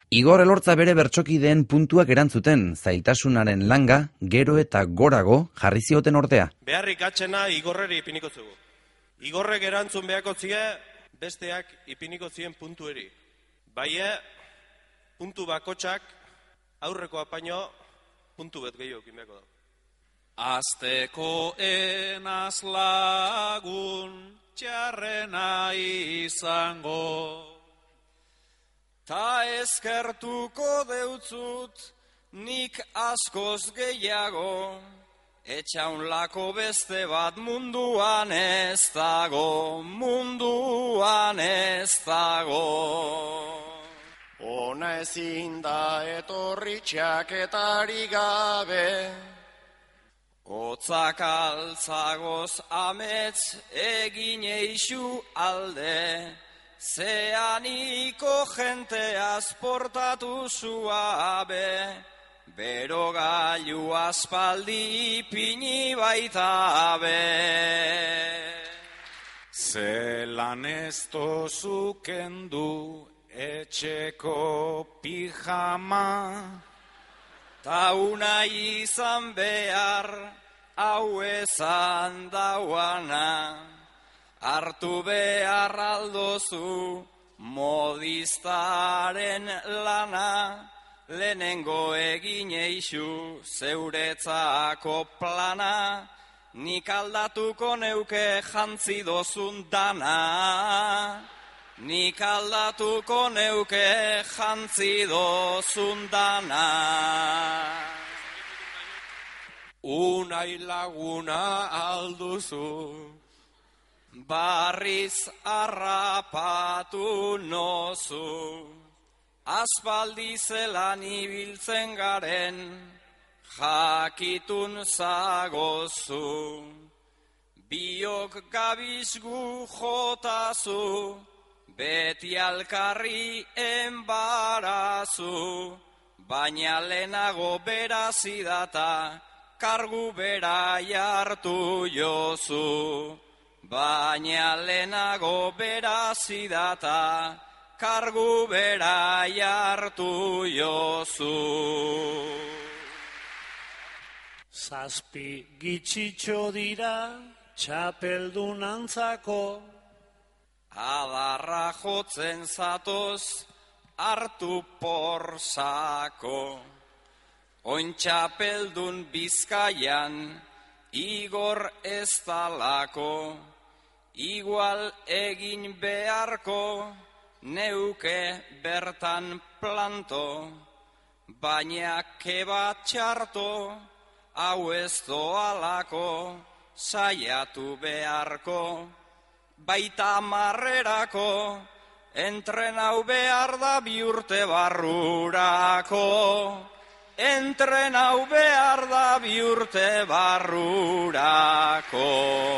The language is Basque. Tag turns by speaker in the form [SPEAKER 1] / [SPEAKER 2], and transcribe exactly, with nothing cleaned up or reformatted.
[SPEAKER 1] Igor Elortza bere bertsokideen puntuak erantzuten, zailtasunaren langa, gero eta gorago jarri zioten ordea.
[SPEAKER 2] Beharrik atxena Igorreri ipiniko zugu. Igorrek erantzun behako zie, besteak ipiniko zien puntueri. Baie, puntu bakotxak aurreko apaino puntu bet gehiago ikinbeako da.
[SPEAKER 3] Azteko enaz lagun txarrena izango, ta eskertuko deutzut nik askoz gehiago, etxaunlako beste bat munduan ez dago, munduan ez dago.
[SPEAKER 4] Ona ezin da etorri txaketari gabe,
[SPEAKER 3] Otzak altzagoz amets egin eixu alde, zeaniko jenteaz portatu zuabe, bero gailu aspaldi ipini baita be.
[SPEAKER 5] Zelan ez tozukendu etxeko pijama,
[SPEAKER 3] ta una izan behar hau ezan dauana, hartu behar aldozu modistaren lana, lehenengo egin eixu zeuretzako plana, nik aldatuko neuke jantzi dozun dana. Nik aldatuko neuke jantzi dozun dana.
[SPEAKER 2] Unai laguna alduzu,
[SPEAKER 3] barriz harrapatu nozu, aspaldi zelan ibiltzen garen, jakitun zagozu, biok gabizgu jotazu, beti alkarri enbarazu, baina lehenago berazidata, kargu bera jartu jozu. Baina lehenago berazidata, kargu bera jartu jozu.
[SPEAKER 6] Zazpi gitxitxo dira, txapeldun antzako,
[SPEAKER 3] adarra jotzen zatoz, hartu porzako. Oin txapeldun Bizkaian, Igor ez dalako, igual egin beharko, neuke bertan planto, baina keba txarto, hau ez doalako, saiatu beharko, baita marrerako, entrenau behar da bi urte barrurako. Entrenau behar da bi urte barrurako.